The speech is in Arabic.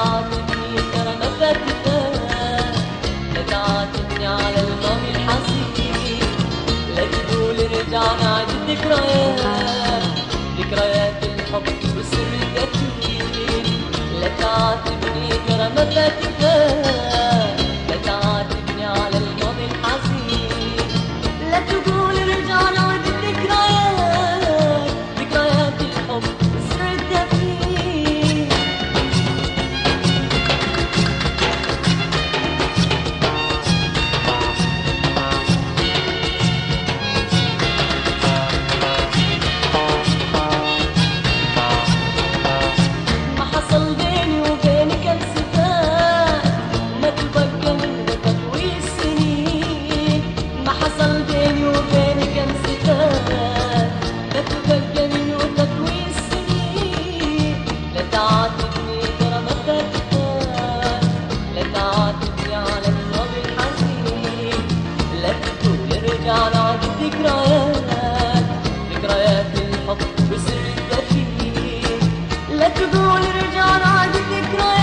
تعاتبني ترى ما فاتتك، لا تعاتبني على الماضي الحزين، لا تقول ارجع نعيد الذكريات، ذكريات الحب والسر القديم. لا تعاتبني ترى ما فاتتك، لا تعاتبني على الماضي الحزين، لا تقول ارجع نعيد الذكريات، ذكريات الحب والسر القديم. ما حصل بيني وبينك انسفاك، وما تبقى منه تطوي السنين. ما حصل بيني وبينك انسفاك، ما تبقى منه تطوي السنين. لا تعاتبني ترى ما فاتتك، لا تعاتبني على الماضي الحزين، لا تقول ارجع نعيد الذكريات، ذكريات الحب وسر الدفين. لا تقول ارجع نعيد الذكريات.